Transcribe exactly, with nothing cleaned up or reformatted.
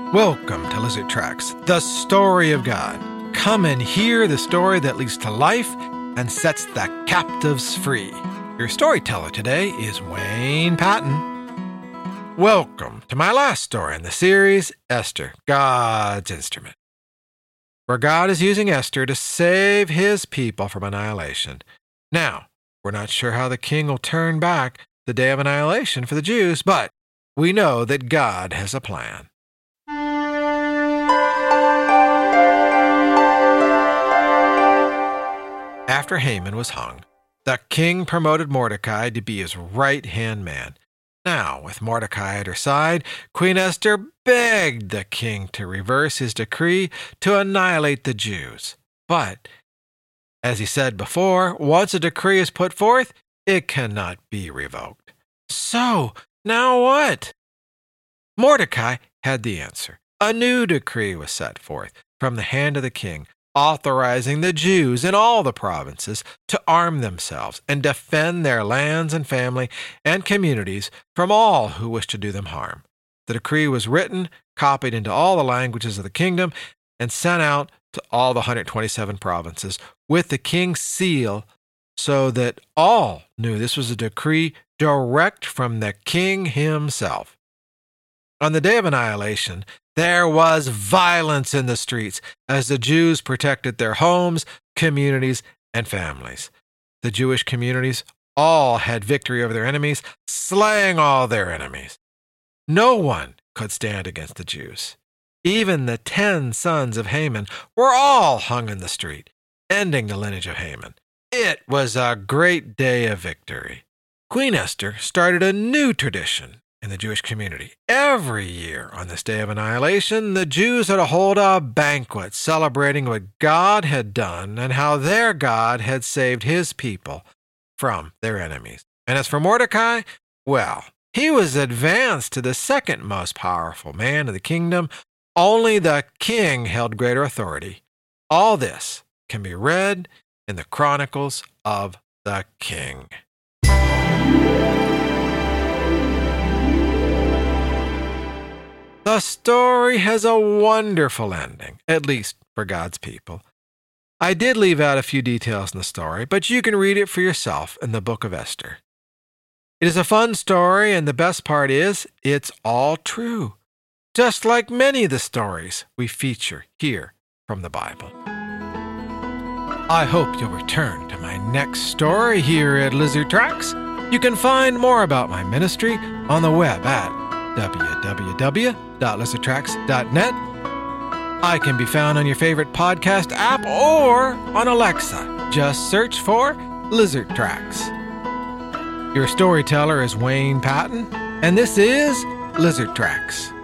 Welcome to Lizard Tracks, the story of God. Come and hear the story that leads to life and sets the captives free. Your storyteller today is Wayne Patton. Welcome to my last story in the series, Esther, God's Instrument, where God is using Esther to save his people from annihilation. Now, we're not sure how the king will turn back the day of annihilation for the Jews, but we know that God has a plan. After Haman was hung, the king promoted Mordecai to be his right-hand man. Now, with Mordecai at her side, Queen Esther begged the king to reverse his decree to annihilate the Jews. But, as he said before, once a decree is put forth, it cannot be revoked. So, now what? Mordecai had the answer. A new decree was set forth from the hand of the king, authorizing the Jews in all the provinces to arm themselves and defend their lands and family and communities from all who wish to do them harm. The decree was written, copied into all the languages of the kingdom, and sent out to all the one hundred twenty-seven provinces with the king's seal, so that all knew this was a decree direct from the king himself. On the day of annihilation, there was violence in the streets as the Jews protected their homes, communities, and families. The Jewish communities all had victory over their enemies, slaying all their enemies. No one could stand against the Jews. Even the ten sons of Haman were all hung in the street, ending the lineage of Haman. It was a great day of victory. Queen Esther started a new tradition in the Jewish community. Every year on this day of annihilation, the Jews had to hold a banquet celebrating what God had done and how their God had saved his people from their enemies. And as for Mordecai, well, he was advanced to the second most powerful man of the kingdom. Only the king held greater authority. All this can be read in the Chronicles of the King. The story has a wonderful ending, at least for God's people. I did leave out a few details in the story, but you can read it for yourself in the book of Esther. It is a fun story, and the best part is it's all true, just like many of the stories we feature here from the Bible. I hope you'll return to my next story here at Lizard Tracks. You can find more about my ministry on the web at w w w dot lizard tracks dot net. I can be found on your favorite podcast app or on Alexa. Just search for Lizard Tracks. Your storyteller is Wayne Patton, and this is Lizard Tracks.